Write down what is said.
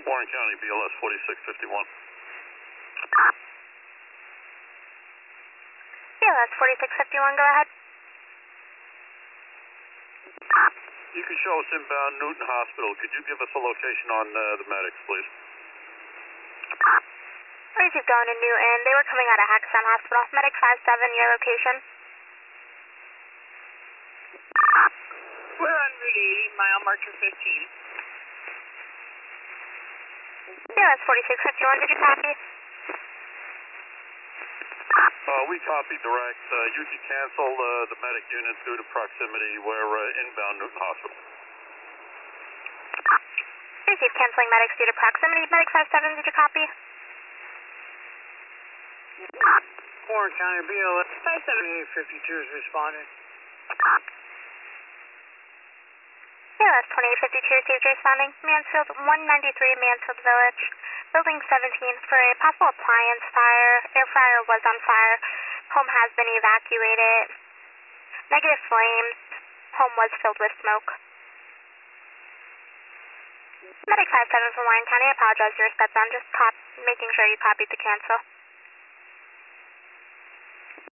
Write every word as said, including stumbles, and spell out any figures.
Warren County, B L S forty-six fifty-one. B L S forty-six fifty-one, go ahead. You can show us inbound Newton Hospital. Could you give us a location on uh, the medics, please? Received going to Newton. They were coming out of Hackensack Hospital. Medic five seven, your location? We're on Route eighty, mile marker fifteen. B L S forty-six fifty-one, did you copy? Uh, we copy direct. Uh, you can cancel uh, the medic unit due to proximity. We're uh, inbound Newton Hospital. Received canceling medics due to proximity. Medic five seven, did you copy? Warren County, B L S five seven eight fifty-two is responding. B L S twenty-eight fifty-two received responding. Mansfield one ninety-three, Mansfield Village. Building seventeen for a possible appliance fire. Air fryer was on fire. Home has been evacuated. Negative flames. Home was filled with smoke. Medic five seven from Warren County, I apologize for your step down. Just cop making sure you copied the cancel.